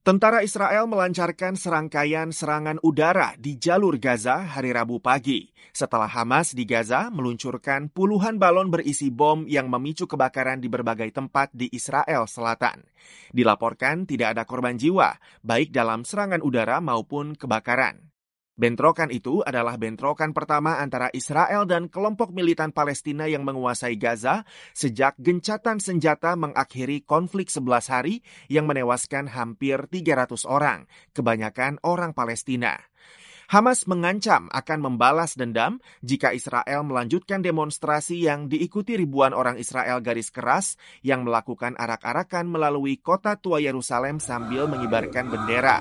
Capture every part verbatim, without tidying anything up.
Tentara Israel melancarkan serangkaian serangan udara di jalur Gaza hari Rabu pagi, setelah Hamas di Gaza meluncurkan puluhan balon berisi bom yang memicu kebakaran di berbagai tempat di Israel Selatan. Dilaporkan tidak ada korban jiwa, baik dalam serangan udara maupun kebakaran. Bentrokan itu adalah bentrokan pertama antara Israel dan kelompok militan Palestina yang menguasai Gaza sejak gencatan senjata mengakhiri konflik sebelas hari yang menewaskan hampir tiga ratus orang, kebanyakan orang Palestina. Hamas mengancam akan membalas dendam jika Israel melanjutkan demonstrasi yang diikuti ribuan orang Israel garis keras yang melakukan arak-arakan melalui kota tua Yerusalem sambil mengibarkan bendera.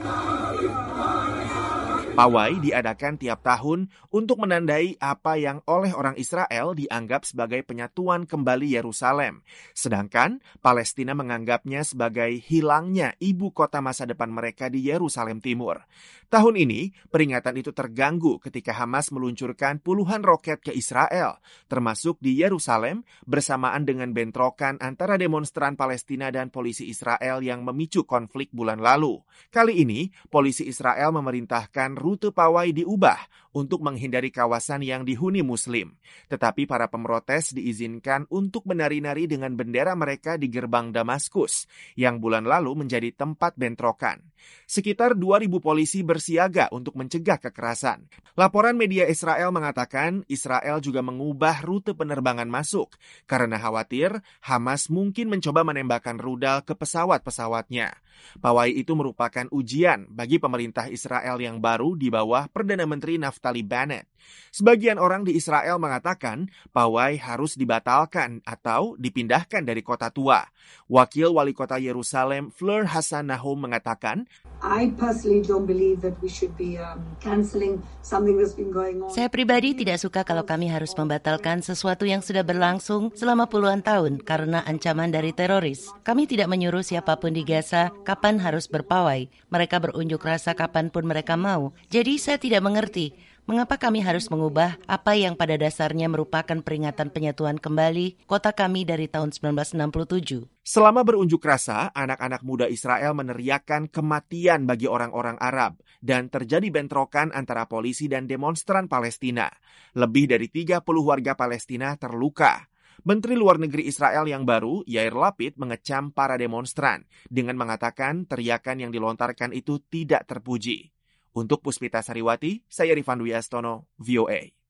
Pawai diadakan tiap tahun untuk menandai apa yang oleh orang Israel dianggap sebagai penyatuan kembali Yerusalem. Sedangkan Palestina menganggapnya sebagai hilangnya ibu kota masa depan mereka di Yerusalem Timur. Tahun ini, peringatan itu terganggu ketika Hamas meluncurkan puluhan roket ke Israel, termasuk di Yerusalem, bersamaan dengan bentrokan antara demonstran Palestina dan polisi Israel yang memicu konflik bulan lalu. Kali ini, polisi Israel memerintahkan rute pawai diubah untuk menghindari kawasan yang dihuni Muslim. Tetapi para pemrotes diizinkan untuk menari-nari dengan bendera mereka di gerbang Damaskus, yang bulan lalu menjadi tempat bentrokan. Sekitar dua ribu polisi bersiaga untuk mencegah kekerasan. Laporan media Israel mengatakan Israel juga mengubah rute penerbangan masuk karena khawatir Hamas mungkin mencoba menembakkan rudal ke pesawat-pesawatnya. Pawai itu merupakan ujian bagi pemerintah Israel yang baru di bawah Perdana Menteri Naftali Bennett. Sebagian orang di Israel mengatakan pawai harus dibatalkan atau dipindahkan dari kota tua. Wakil Wali Kota Yerusalem Fleur Hassan Nahum mengatakan, I personally don't believe that we should be um, cancelling something that's been going on. Saya pribadi tidak suka kalau kami harus membatalkan sesuatu yang sudah berlangsung selama puluhan tahun karena ancaman dari teroris. Kami tidak menyuruh siapapun di Gaza kapan harus berpawai. Mereka berunjuk rasa kapanpun mereka mau. Jadi saya tidak mengerti mengapa kami harus mengubah apa yang pada dasarnya merupakan peringatan penyatuan kembali kota kami dari tahun seribu sembilan ratus enam puluh tujuh. Selama berunjuk rasa, anak-anak muda Israel meneriakkan kematian bagi orang-orang Arab dan terjadi bentrokan antara polisi dan demonstran Palestina. Lebih dari tiga puluh warga Palestina terluka. Menteri Luar Negeri Israel yang baru, Yair Lapid, mengecam para demonstran dengan mengatakan teriakan yang dilontarkan itu tidak terpuji. Untuk Puspita Sariwati, saya Rifan Dwi Astono, V O A.